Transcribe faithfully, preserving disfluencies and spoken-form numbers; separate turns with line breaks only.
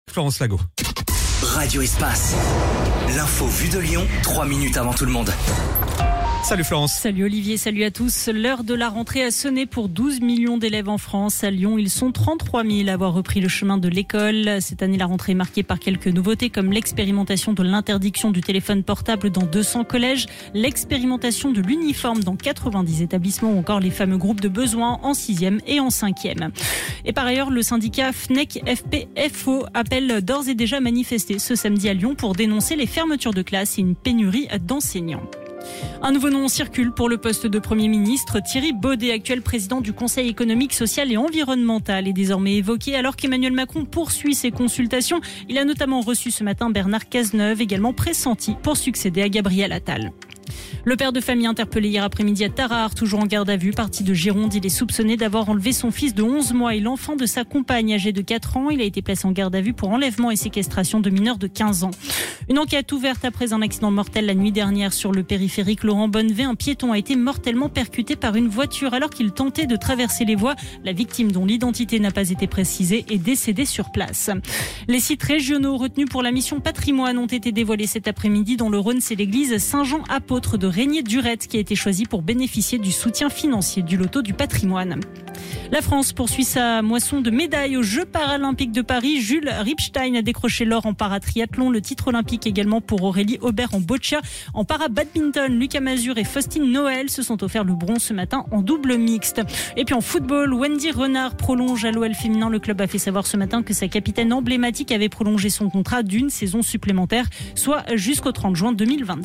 Florence Lago.
Radio Espace. L'info vue de Lyon, trois minutes avant tout le monde.
Salut Florence.
Salut Olivier, salut à tous. L'heure de la rentrée a sonné pour douze millions d'élèves en France. À Lyon, ils sont trente-trois mille à avoir repris le chemin de l'école. Cette année, la rentrée est marquée par quelques nouveautés comme l'expérimentation de l'interdiction du téléphone portable dans deux cents collèges, l'expérimentation de l'uniforme dans quatre-vingt-dix établissements ou encore les fameux groupes de besoins en sixième et en cinquième. Et par ailleurs, le syndicat F N E C F P F O appelle d'ores et déjà à manifester ce samedi à Lyon pour dénoncer les fermetures de classes et une pénurie d'enseignants. Un nouveau nom circule pour le poste de Premier ministre. Thierry Baudet, actuel président du Conseil économique, social et environnemental, est désormais évoqué alors qu'Emmanuel Macron poursuit ses consultations. Il a notamment reçu ce matin Bernard Cazeneuve, également pressenti pour succéder à Gabriel Attal. Le père de famille interpellé hier après-midi à Tarare, toujours en garde à vue, parti de Gironde. Il est soupçonné d'avoir enlevé son fils de onze mois et l'enfant de sa compagne âgée de quatre ans. Il a été placé en garde à vue pour enlèvement et séquestration de mineurs de quinze ans. Une enquête ouverte après un accident mortel la nuit dernière sur le périphérique Laurent Bonnevet. Un piéton a été mortellement percuté par une voiture alors qu'il tentait de traverser les voies. La victime, dont l'identité n'a pas été précisée, est décédée sur place. Les sites régionaux retenus pour la mission patrimoine ont été dévoilés cet après-midi. Dans le Rhône, c'est l'église Saint-Jean-Apôtre de Régnier-Durette qui a été choisie pour bénéficier du soutien financier du loto du patrimoine. La France poursuit sa moisson de médailles aux Jeux paralympiques de Paris. Jules Ripstein a décroché l'or en paratriathlon, le titre olympique également pour Aurélie Aubert en boccia. En para-badminton, Lucas Mazur et Faustine Noël se sont offerts le bronze ce matin en double mixte. Et puis en football, Wendy Renard prolonge à l'O L féminin. Le club a fait savoir ce matin que sa capitaine emblématique avait prolongé son contrat d'une saison supplémentaire, soit jusqu'au trente juin deux mille vingt-six.